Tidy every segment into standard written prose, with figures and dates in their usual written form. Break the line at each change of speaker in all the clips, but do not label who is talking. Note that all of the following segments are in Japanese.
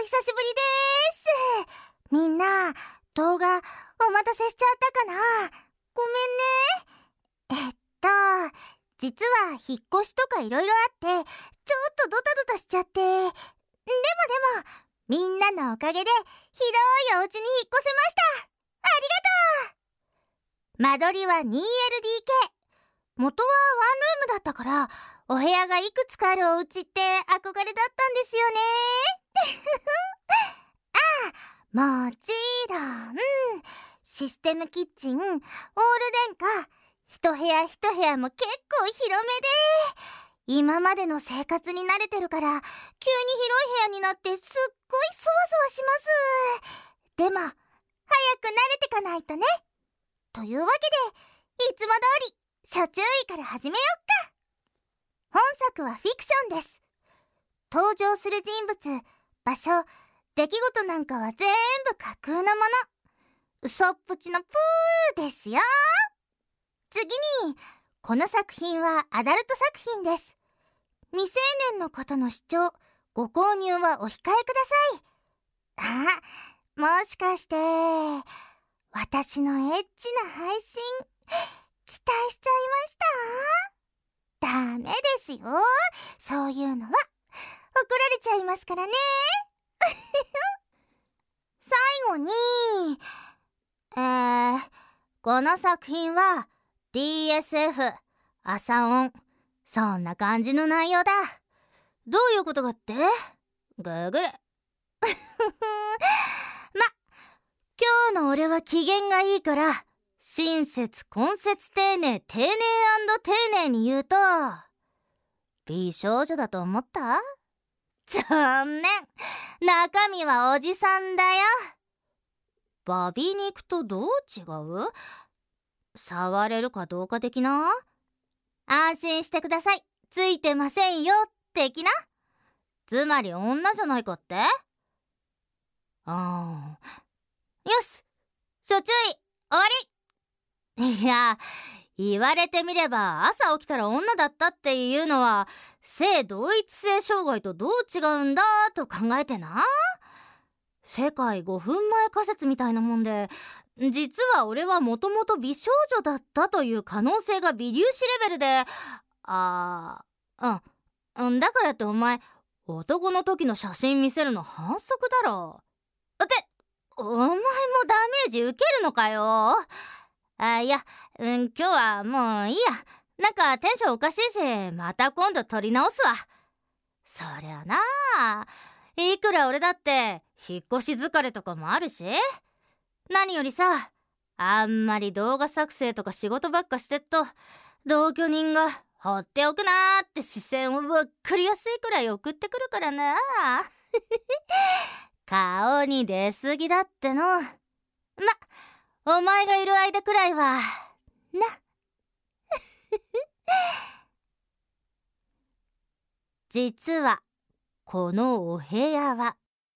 久しぶりです。みんな、動画お待たせしちゃったかな？ごめんね。実は引っ越しとかいろいろあって、ちょっとドタドタしちゃって。でも、みんなのおかげで広いお家に引っ越せました。ありがとう。間取りは 2LDK。元はワンルームだったから、お部屋がいくつかあるお家って憧れだったんですよね。もちろん、システムキッチン、オール電化、一部屋一部屋も結構広めで、今までの生活に慣れてるから、急に広い部屋になってすっごいそわそわします。でも、早く慣れてかないとね。というわけで、いつも通り、初注意から始めよっか。本作はフィクションです。登場する人物、場所、出来事なんかは全部架空のもの。嘘っぷちのプーですよ。次に、この作品はアダルト作品です。未成年の方の視聴、ご購入はお控えください。もしかして、私のエッチな配信、期待しちゃいました？ダメですよ。そういうのは、怒られちゃいますからね。最後に、この作品は DSF、朝音、そんな感じの内容だ。どういうことかって？グーグル。今日の俺は機嫌がいいから、親切、根節、丁寧、丁寧&丁寧に言うと、美少女だと思った？残念。中身はおじさんだよ。バビ肉とどう違う？触れるかどうか的な？安心してください。ついてませんよ、的な？つまり女じゃないかって？よし、初注意、終わり。いや、言われてみれば朝起きたら女だったっていうのは性同一性障害とどう違うんだと考えてな。世界5分前仮説みたいなもんで、実は俺はもともと美少女だったという可能性が微粒子レベルで、だからってお前男の時の写真見せるの反則だろ。ってお前もダメージ受けるのかよ。いや、今日はもういいや。なんかテンションおかしいし、また今度撮り直すわ。そりゃなあ、いくら俺だって引っ越し疲れとかもあるし。何よりさ、あんまり動画作成とか仕事ばっかしてっと、同居人が放っておくなーって視線をわかりやすいくらい送ってくるからな。顔に出すぎだっての。お前がいる間くらいはな。実はこのお部屋は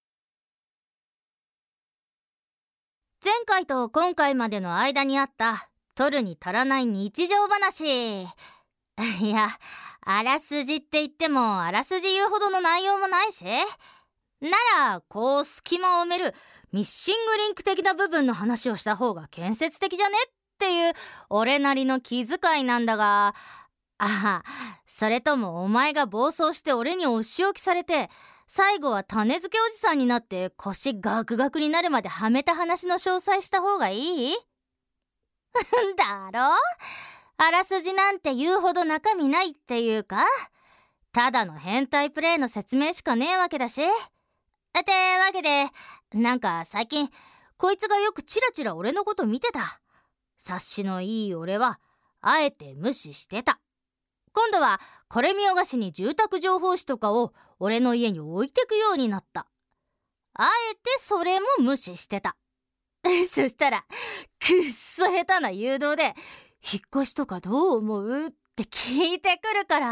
前回と今回までの間にあった取るに足らない日常話。いや、あらすじって言ってもあらすじ言うほどの内容もないし、ならこう隙間を埋めるミッシングリンク的な部分の話をした方が建設的じゃねっていう俺なりの気遣いなんだが、それともお前が暴走して俺にお仕置きされて、最後は種付けおじさんになって腰ガクガクになるまではめた話の詳細した方がいい？だろ？あらすじなんて言うほど中身ないっていうか、ただの変態プレイの説明しかねえわけだし。ってわけで、なんか最近こいつがよくチラチラ俺のこと見てた。察しのいい俺はあえて無視してた。今度はこれ見よがしに住宅情報誌とかを俺の家に置いてくようになった。あえてそれも無視してた。そしたらくっそ下手な誘導で、引っ越しとかどう思うって聞いてくるから。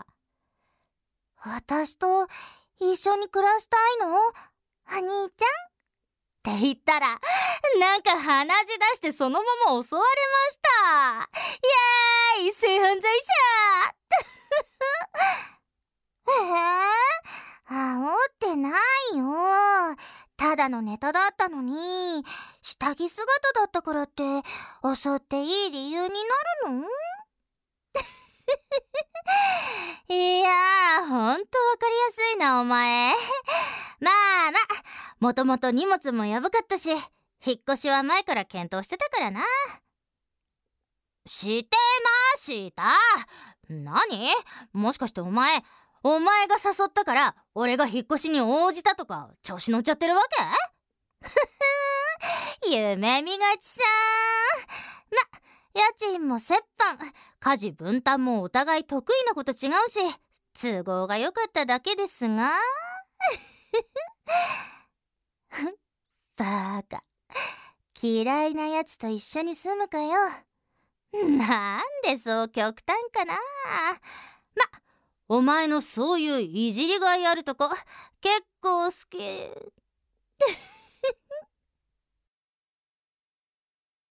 私と一緒に暮らしたいの？お兄ちゃん？って言ったら、なんか鼻血出してそのまま襲われました。イエーイ、性犯罪者。煽ってないよ。 だのネタだったのに、下着姿だったからって襲っていい理由になるの？いやー、ほんとわかりやすいなお前。まあ、もともと荷物もやばかったし、引っ越しは前から検討してたからな。してました。何？もしかしてお前が誘ったから俺が引っ越しに応じたとか調子乗っちゃってるわけ？夢見がちさー。家賃も折半、家事分担もお互い得意なこと違うし、都合が良かっただけですが。バカ、嫌いなやつと一緒に住むかよ。なんでそう極端かな。お前のそういういじりがいあるとこ結構好き。